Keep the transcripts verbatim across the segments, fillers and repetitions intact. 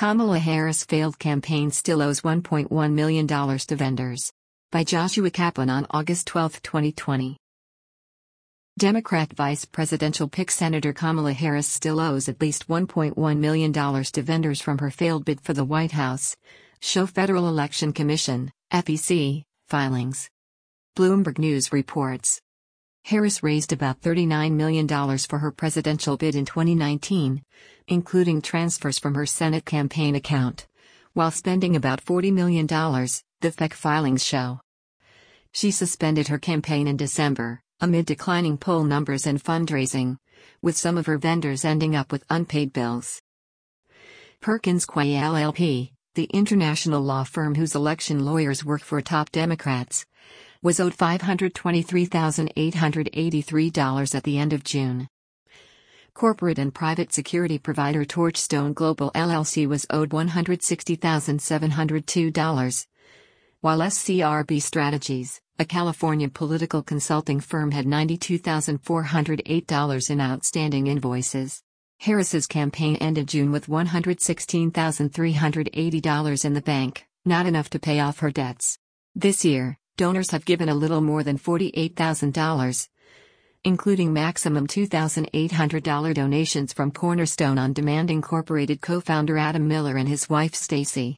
Kamala Harris' failed campaign still owes one point one million dollars to vendors. By Joshua Kaplan on August twelfth, twenty twenty. Democrat vice presidential pick Senator Kamala Harris still owes at least one point one million dollars to vendors from her failed bid for the White House, show Federal Election Commission, F E C, filings. Bloomberg News reports. Harris raised about thirty-nine million dollars for her presidential bid in twenty nineteen, including transfers from her Senate campaign account, while spending about forty million dollars, the F E C filings show. She suspended her campaign in December, amid declining poll numbers and fundraising, with some of her vendors ending up with unpaid bills. Perkins Coie L L P, the international law firm whose election lawyers work for top Democrats, was owed five hundred twenty-three thousand eight hundred eighty-three dollars at the end of June. Corporate and private security provider Torchstone Global L L C was owed one hundred sixty thousand seven hundred two dollars, while S C R B Strategies, a California political consulting firm, had ninety-two thousand four hundred eight dollars in outstanding invoices. Harris's campaign ended June with one hundred sixteen thousand three hundred eighty dollars in the bank, not enough to pay off her debts. This year, donors have given a little more than forty-eight thousand dollars, including maximum two thousand eight hundred dollars donations from Cornerstone On Demand Incorporated co-founder Adam Miller and his wife Stacey.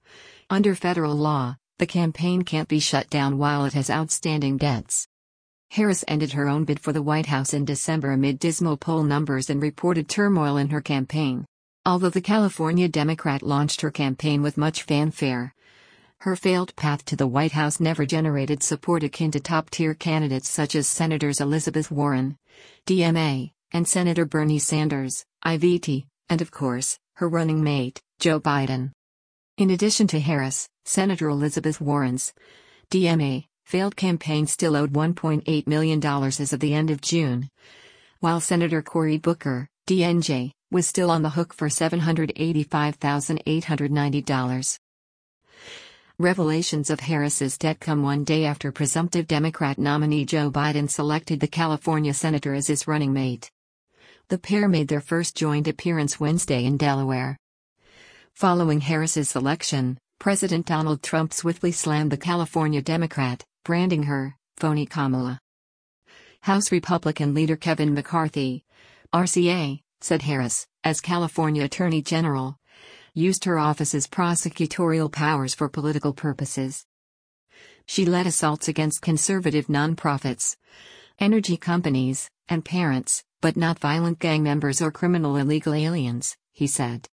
Under federal law, the campaign can't be shut down while it has outstanding debts. Harris ended her own bid for the White House in December amid dismal poll numbers and reported turmoil in her campaign. Although the California Democrat launched her campaign with much fanfare, her failed path to the White House never generated support akin to top-tier candidates such as Senators Elizabeth Warren, D M A, and Senator Bernie Sanders, I V T, and of course, her running mate, Joe Biden. In addition to Harris, Senator Elizabeth Warren's, D M A, failed campaign still owed one point eight million dollars as of the end of June, while Senator Cory Booker, D N J, was still on the hook for seven hundred eighty-five thousand eight hundred ninety dollars. Revelations of Harris's debt come one day after presumptive Democrat nominee Joe Biden selected the California senator as his running mate. The pair made their first joint appearance Wednesday in Delaware. Following Harris's selection, President Donald Trump swiftly slammed the California Democrat, branding her phony Kamala. House Republican leader Kevin McCarthy, R C A, said Harris, as California Attorney General, used her office's prosecutorial powers for political purposes. She led assaults against conservative nonprofits, energy companies, and parents, but not violent gang members or criminal illegal aliens, he said.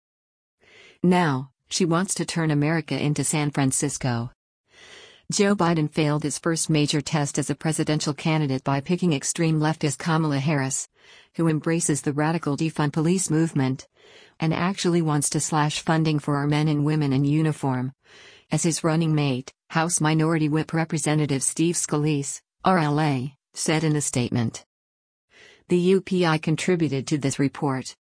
Now, she wants to turn America into San Francisco. Joe Biden failed his first major test as a presidential candidate by picking extreme leftist Kamala Harris, who embraces the radical defund police movement, and actually wants to slash funding for our men and women in uniform, as his running mate, House Minority Whip Representative Steve Scalise, R L A, said in a statement. The U P I contributed to this report.